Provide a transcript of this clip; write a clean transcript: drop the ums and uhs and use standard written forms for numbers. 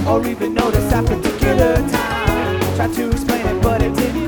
or even notice that particular time. Tried to explain it, but it didn't